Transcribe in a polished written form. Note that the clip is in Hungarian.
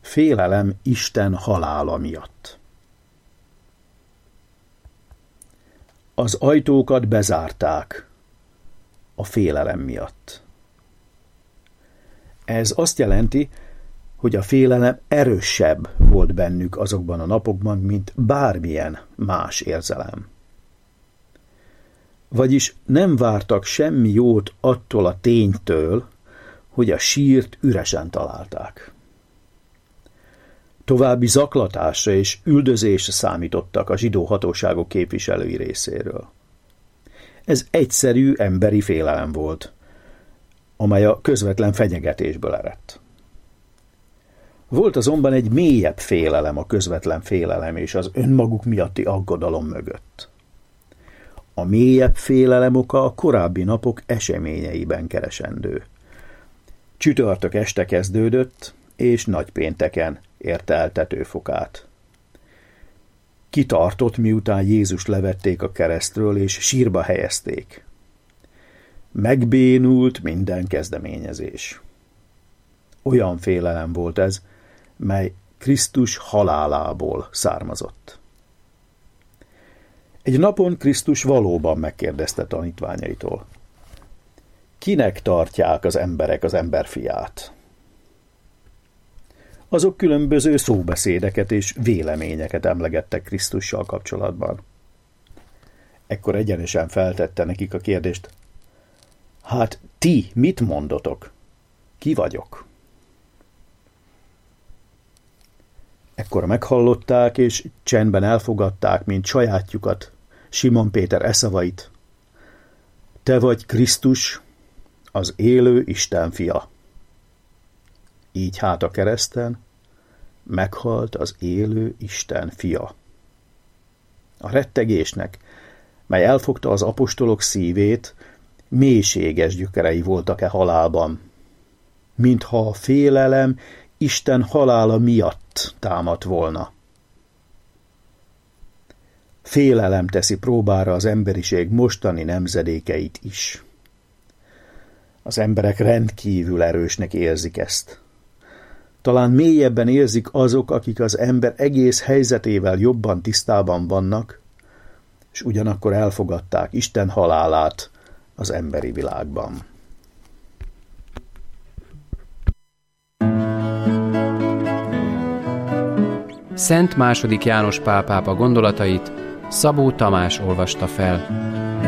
Félelem Isten halála miatt. Az ajtókat bezárták a félelem miatt. Ez azt jelenti, hogy a félelem erősebb volt bennük azokban a napokban, mint bármilyen más érzelem. Vagyis nem vártak semmi jót attól a ténytől, hogy a sírt üresen találták. További zaklatásra és üldözésre számítottak a zsidó hatóságok képviselői részéről. Ez egyszerű emberi félelem volt, amely a közvetlen fenyegetésből eredt. Volt azonban egy mélyebb félelem a közvetlen félelem és az önmaguk miatti aggodalom mögött. A mélyebb félelem oka a korábbi napok eseményeiben keresendő. Csütörtök este kezdődött, és nagypénteken érte el tetőfokát. Kitartott, miután Jézust levették a keresztről, és sírba helyezték. Megbénult minden kezdeményezés. Olyan félelem volt ez, mely Krisztus halálából származott. Egy napon Krisztus valóban megkérdezte tanítványaitól: kinek tartják az emberek az emberfiát? Azok különböző szóbeszédeket és véleményeket emlegettek Krisztussal kapcsolatban. Ekkor egyenesen feltette nekik a kérdést: hát ti mit mondotok? Ki vagyok? Ekkor meghallották, és csendben elfogadták, mint sajátjukat, Simon Péter eszavait: te vagy Krisztus, az élő Isten fia. Így hát a kereszten meghalt az élő Isten fia. A rettegésnek, mely elfogta az apostolok szívét, mélységes gyökerei voltak halálban, mintha a félelem Isten halála miatt támadt volna. Félelem teszi próbára az emberiség mostani nemzedékeit is. Az emberek rendkívül erősnek érzik ezt. Talán mélyebben érzik azok, akik az ember egész helyzetével jobban tisztában vannak, és ugyanakkor elfogadták Isten halálát az emberi világban. Szent II. János Pál pápa gondolatait Szabó Tamás olvasta fel.